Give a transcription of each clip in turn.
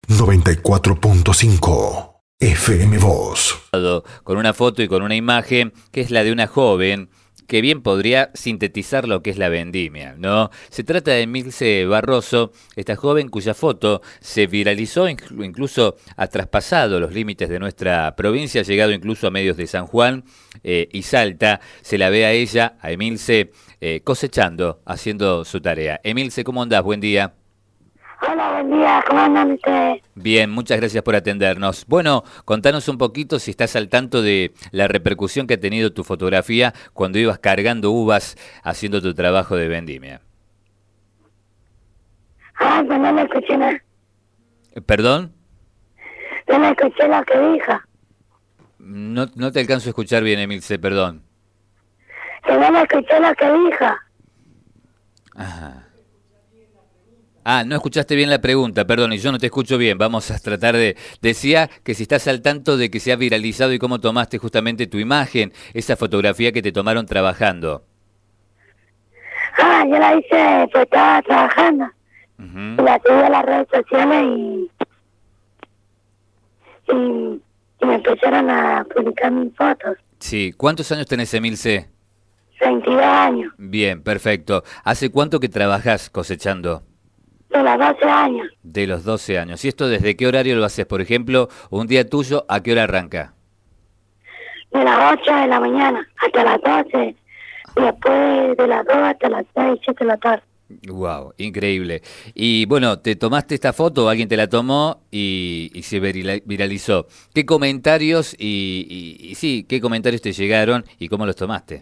94.5 FM Voz. Con una foto y con una imagen que es la de una joven que bien podría sintetizar lo que es la vendimia, ¿no? Se trata de Emilce Barroso, esta joven cuya foto se viralizó, incluso ha traspasado los límites de nuestra provincia, ha llegado incluso a medios de San Juan y Salta. Se la ve a ella, a Emilce, cosechando, haciendo su tarea. Emilce, ¿cómo andás? Buen día. Hola, buen día, ¿cómo andan ustedes? Bien, muchas gracias por atendernos. Bueno, contanos un poquito si estás al tanto de la repercusión que ha tenido tu fotografía cuando ibas cargando uvas haciendo tu trabajo de vendimia. Pues no le escuché nada. ¿Perdón? No le escuché lo que dijo. No te alcanzo a escuchar bien, Emilce, perdón. Que no le escuché lo que dijo. Ajá. No escuchaste bien la pregunta, perdón, y yo no te escucho bien. Vamos a tratar de... Decía que si estás al tanto de que se ha viralizado y cómo tomaste justamente tu imagen, esa fotografía que te tomaron trabajando. Yo la hice, pues estaba trabajando. Y la subí a las redes sociales y me empezaron a publicar mis fotos. Sí, ¿cuántos años tenés, Emilce? 22 años. Bien, perfecto. ¿Hace cuánto que trabajás cosechando? De los 12 años. De los 12 años. ¿Y esto desde qué horario lo haces? Por ejemplo, un día tuyo, ¿a qué hora arranca? De las 8 de la mañana hasta las 12. Y después de las 2 hasta las 6, 7 de la tarde. Wow, increíble. Y bueno, te tomaste esta foto, alguien te la tomó y se viralizó. ¿Qué comentarios qué comentarios te llegaron y cómo los tomaste?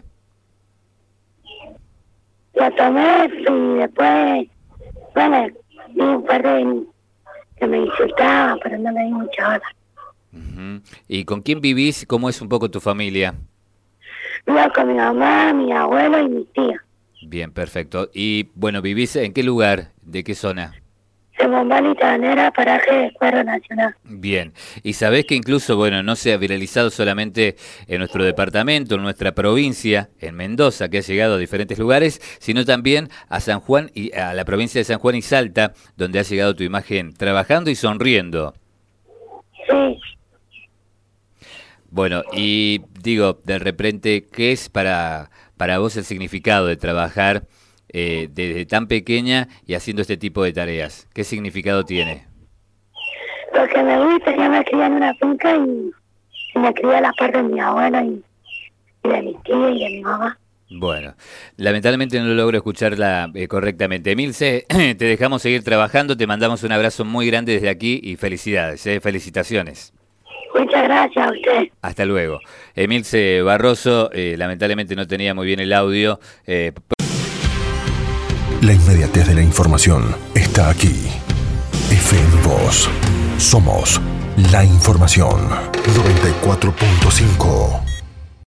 Lo tomé y después, bueno, vi un par de que me insultaban, pero no le di mucha hora. ¿Y con quién vivís? ¿Cómo es un poco tu familia? Vivo con mi mamá, mi abuelo y mi tía. Bien, perfecto. Y bueno, ¿vivís en qué lugar? ¿De qué zona? En Bombal y Tabanera, paraje de Cuadro Nacional. Bien, y sabés que incluso, bueno, no se ha viralizado solamente en nuestro departamento, en nuestra provincia, en Mendoza, que ha llegado a diferentes lugares, sino también a San Juan y a la provincia de San Juan y Salta, donde ha llegado tu imagen trabajando y sonriendo. Sí. Bueno, y digo, de repente, ¿qué es para vos el significado de trabajar desde tan pequeña y haciendo este tipo de tareas? ¿Qué significado tiene? Lo que me gusta, yo me crié en una finca y me crié a la par de mi abuela y de mi tía y de mi mamá. Bueno, lamentablemente no logro escucharla correctamente. Emilce, te dejamos seguir trabajando, te mandamos un abrazo muy grande desde aquí y felicidades, felicitaciones. Muchas gracias a usted. Hasta luego. Emilce Barroso, lamentablemente no tenía muy bien el audio. La inmediatez de la información está aquí. FM Voz. Somos la información. 94.5